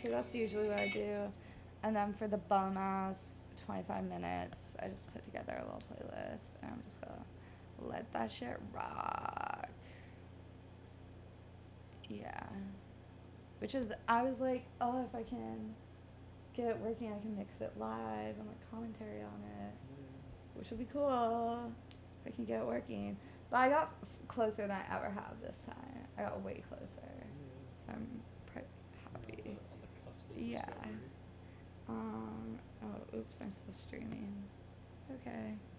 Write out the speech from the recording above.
So that's usually what I do. And then for the bum ass 25 minutes, I just put together a little playlist and I'm just gonna let that shit rock. Yeah. Which is, I was like, oh, if I can get it working, I can mix it live and like commentary on it, which would be cool if I can get it working. But I got closer than I ever have this time. I got way closer. So I'm pretty happy. On the cusp of Yeah. discovery. Oh, oops, I'm still streaming. Okay.